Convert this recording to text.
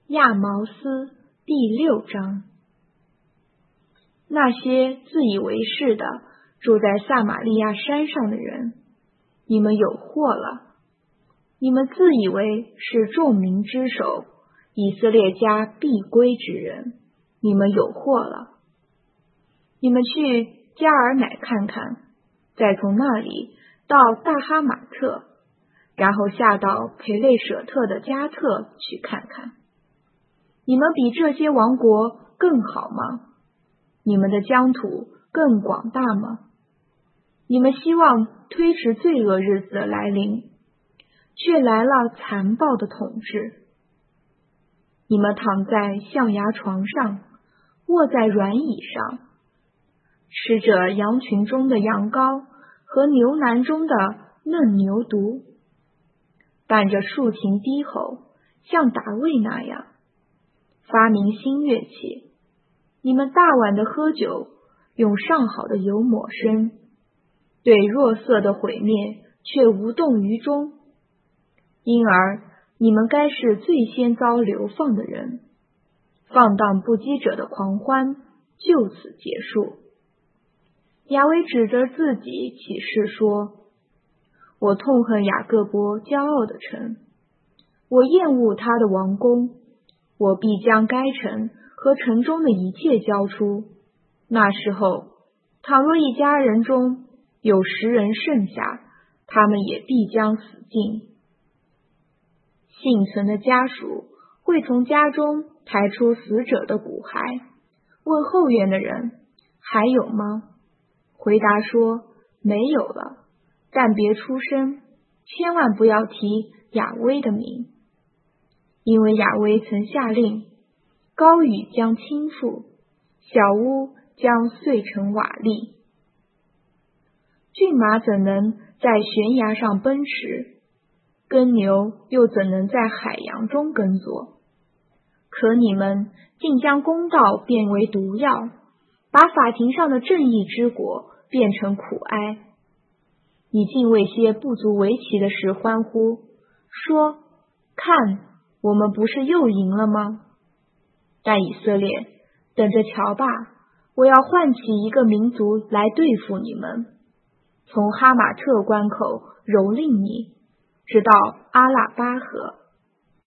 亚毛斯第6章。那些自以为是的住在撒玛利亚山上的人，你们有祸了！你们自以为是众民之首，以色列家必归之人，你们有祸了！你们去加尔乃看看，再从那里到大哈马特，然后下到培类舍特的加特去看看。你们比这些王国更好吗？你们的疆土更广大吗？你们希望推迟罪恶日子的来临，却来了残暴的统治。你们躺在象牙床上，卧在软椅上，吃着羊群中的羊羔和牛栏中的嫩牛犊，伴着竖琴低吼，像达味那样发明新乐器。你们大碗的喝酒，用上好的油抹身，对弱色的毁灭却无动于衷。因而你们该是最先遭流放的人，放荡不羁者的狂欢就此结束。雅威指着自己起誓说：我痛恨雅各伯骄傲的城，我厌恶他的王宫，我必将该城和城中的一切交出。那时候，倘若一家人中有10人剩下，他们也必将死尽。幸存的家属会从家中抬出死者的骨骸，问后院的人：还有吗？回答说：没有了，但别出声，千万不要提雅威的名，因为雅威曾下令，高雨将倾覆，小屋将碎成瓦砾。骏马怎能在悬崖上奔驰？耕牛又怎能在海洋中耕作？可你们竟将公道变为毒药，把法庭上的正义之果变成苦哀。你竟为些不足为奇的事欢呼，说：看，我们不是又赢了吗？但以色列，等着瞧吧，我要唤起一个民族来对付你们，从哈马特关口蹂躏你，直到阿拉巴河。